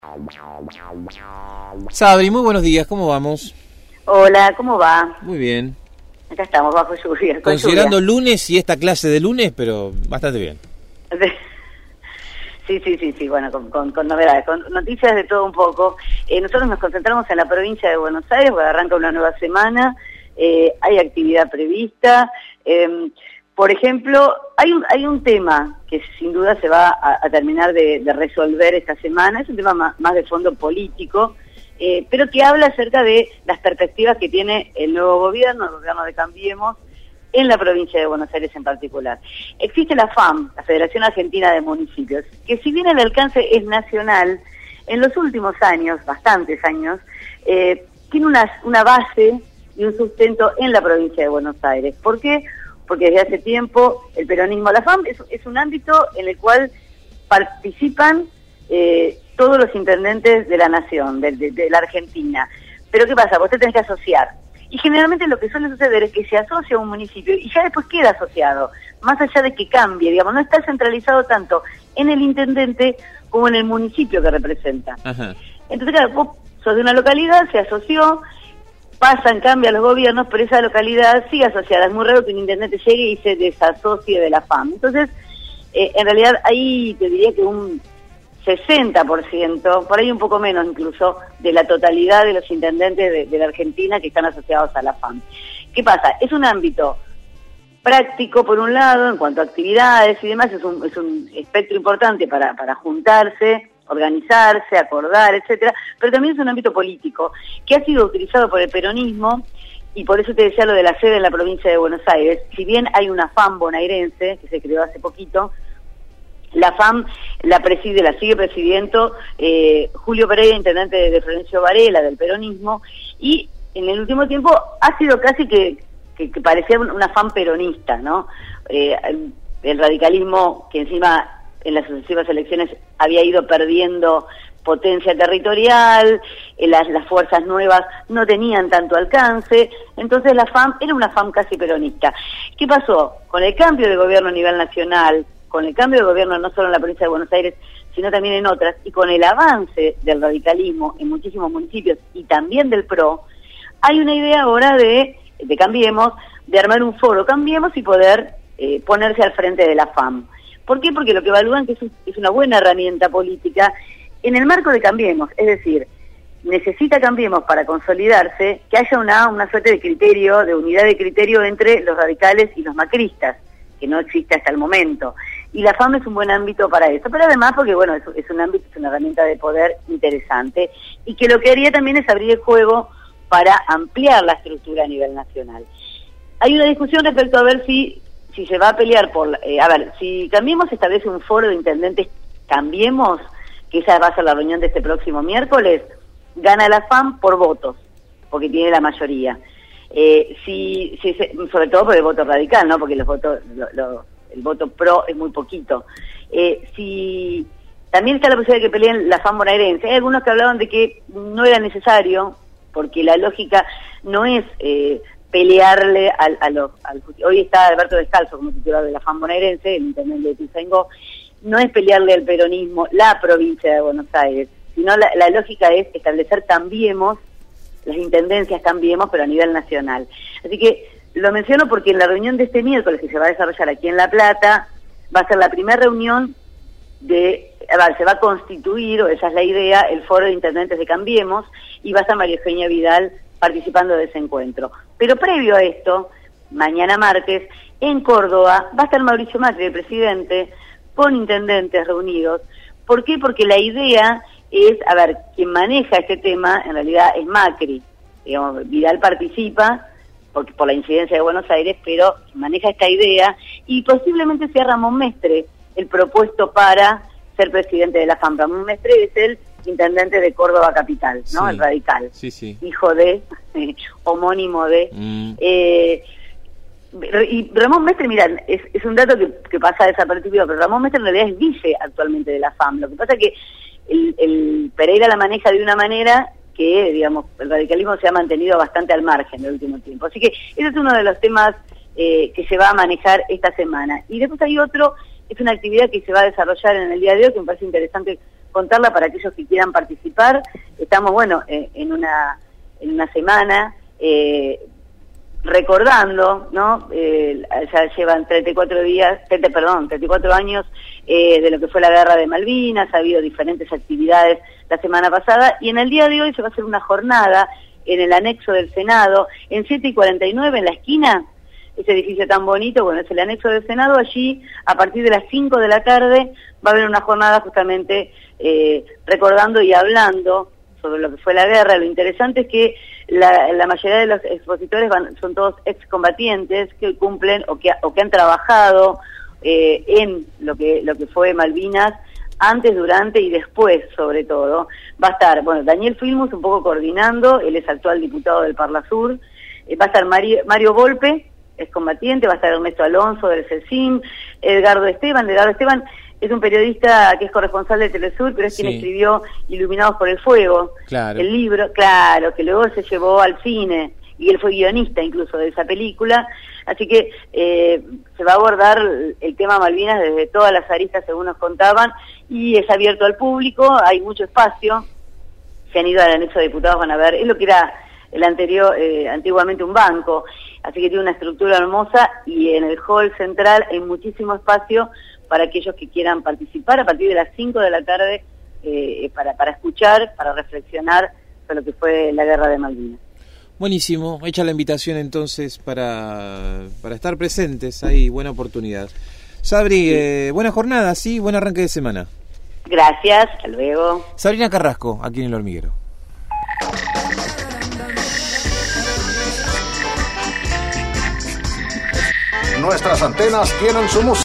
Sabri, muy buenos días, ¿cómo vamos? Hola, ¿cómo va? Muy bien. Acá estamos, bajo lluvia. Considerando lluvia. lunes y esta clase de lunes, pero bastante bien. Sí, bueno, con novedades, con noticias de todo un poco. Nosotros nos concentramos en la provincia de Buenos Aires, porque arranca una nueva semana, hay actividad prevista. Por ejemplo, hay un tema que sin duda se va a terminar de resolver esta semana, es un tema más de fondo político, pero que habla acerca de las perspectivas que tiene el nuevo gobierno, el gobierno de Cambiemos, en la provincia de Buenos Aires en particular. Existe la FAM, la Federación Argentina de Municipios, que si bien el alcance es nacional, en los últimos años, bastantes años, tiene una base y un sustento en la provincia de Buenos Aires. ¿Por qué? Porque desde hace tiempo el peronismo, la FAM es un ámbito en el cual participan todos los intendentes de la nación, de la Argentina. Pero ¿qué pasa? Vos te tenés que asociar. Y generalmente lo que suele suceder es que se asocia a un municipio y ya después queda asociado, más allá de que cambie, digamos, no está centralizado tanto en el intendente como en el municipio que representa. Ajá. Entonces, claro, vos sos de una localidad, se asoció, cambian los gobiernos, pero esa localidad sigue asociada. Es muy raro que un intendente llegue y se desasocie de la FAM. Entonces, en realidad, ahí te diría que un 60%, por ahí un poco menos incluso, de la totalidad de los intendentes de la Argentina que están asociados a la FAM. ¿Qué pasa? Es un ámbito práctico, por un lado, en cuanto a actividades y demás, es un espectro importante para juntarse, organizarse, acordar, etcétera, pero también es un ámbito político que ha sido utilizado por el peronismo, y por eso te decía lo de la sede en la provincia de Buenos Aires. Si bien hay una FAM bonaerense que se creó hace poquito, la FAM la sigue presidiendo Julio Pereira, intendente de Florencio Varela, del peronismo, y en el último tiempo ha sido casi que parecía una FAM peronista, ¿no? El radicalismo, que encima en las sucesivas elecciones había ido perdiendo potencia territorial, las fuerzas nuevas no tenían tanto alcance, entonces la FAM era una FAM casi peronista. ¿Qué pasó? Con el cambio de gobierno a nivel nacional, con el cambio de gobierno no solo en la provincia de Buenos Aires, sino también en otras, y con el avance del radicalismo en muchísimos municipios y también del PRO, hay una idea ahora de Cambiemos, de armar un foro Cambiemos y poder ponerse al frente de la FAM. ¿Por qué? Porque lo que evalúan que es una buena herramienta política en el marco de Cambiemos, es decir, necesita Cambiemos para consolidarse que haya una suerte de criterio, de unidad de criterio entre los radicales y los macristas, que no existe hasta el momento. Y la FAM es un buen ámbito para eso, pero además porque, bueno, es un ámbito, es una herramienta de poder interesante, y que lo que haría también es abrir el juego para ampliar la estructura a nivel nacional. Hay una discusión respecto a ver si se va a pelear por... si Cambiemos establece un foro de intendentes Cambiemos, que esa va a ser la reunión de este próximo miércoles, gana la FAM por votos, porque tiene la mayoría. Sobre todo por el voto radical, ¿no? Porque el voto pro es muy poquito. También está la posibilidad de que peleen la FAM bonaerense. Hay algunos que hablaban de que no era necesario, porque la lógica no es pelearle hoy está Alberto Descalzo como titular de la FAM bonaerense, el intendente de Ituzaingó, no es pelearle al peronismo la provincia de Buenos Aires, sino la lógica es establecer Cambiemos, las intendencias Cambiemos, pero a nivel nacional. Así que lo menciono porque en la reunión de este miércoles que se va a desarrollar aquí en La Plata, va a ser la primera reunión se va a constituir, o esa es la idea, el foro de intendentes de Cambiemos, y va a estar María Eugenia Vidal participando de ese encuentro. Pero previo a esto, mañana martes, en Córdoba, va a estar Mauricio Macri, el presidente, con intendentes reunidos. ¿Por qué? Porque la idea es, quien maneja este tema en realidad es Macri. Digamos, Vidal participa por la incidencia de Buenos Aires, pero maneja esta idea, y posiblemente sea Ramón Mestre el propuesto para ser presidente de la FAM. Ramón Mestre es el intendente de Córdoba Capital, ¿no? Sí, el radical. Sí. Hijo de, homónimo de... Y Ramón Mestre, mirá, es un dato que pasa desapercibido, pero Ramón Mestre en realidad es vice actualmente de la FAM. Lo que pasa es que el Pereira la maneja de una manera que, digamos, el radicalismo se ha mantenido bastante al margen del último tiempo. Así que ese es uno de los temas que se va a manejar esta semana. Y después hay otro, es una actividad que se va a desarrollar en el día de hoy, que me parece interesante contarla para aquellos que quieran participar. Estamos, bueno, en una semana recordando, ¿no? Ya llevan 34 años de lo que fue la Guerra de Malvinas. Ha habido diferentes actividades la semana pasada, y en el día de hoy se va a hacer una jornada en el anexo del Senado, en 7:49, en la esquina, ese edificio tan bonito, bueno, es el anexo del Senado. Allí, a partir de las 5 de la tarde, va a haber una jornada justamente recordando y hablando sobre lo que fue la guerra. Lo interesante es que la mayoría de los expositores son todos excombatientes que cumplen o que han trabajado en lo que fue Malvinas, antes, durante y después, sobre todo. Va a estar, bueno, Daniel Filmus un poco coordinando, él es actual diputado del Parlasur. Va a estar Mario Volpe, excombatiente. Va a estar Ernesto Alonso del CECIM, Edgardo Esteban es un periodista que es corresponsal de Telesur, pero es quien escribió Iluminados por el Fuego, el libro, que luego se llevó al cine, y él fue guionista incluso de esa película. Así que se va a abordar el tema Malvinas desde todas las aristas, según nos contaban, y es abierto al público, hay mucho espacio. Si han ido al anexo de diputados van a ver, es lo que era antiguamente un banco, así que tiene una estructura hermosa, y en el hall central hay muchísimo espacio para aquellos que quieran participar a partir de las 5 de la tarde, para escuchar, para reflexionar sobre lo que fue la Guerra de Malvinas. Buenísimo, hecha la invitación entonces para estar presentes, ahí buena oportunidad. Sabri, buena jornada, sí, buen arranque de semana. Gracias, hasta luego. Sabrina Carrasco, aquí en El Hormiguero. Nuestras antenas tienen su música.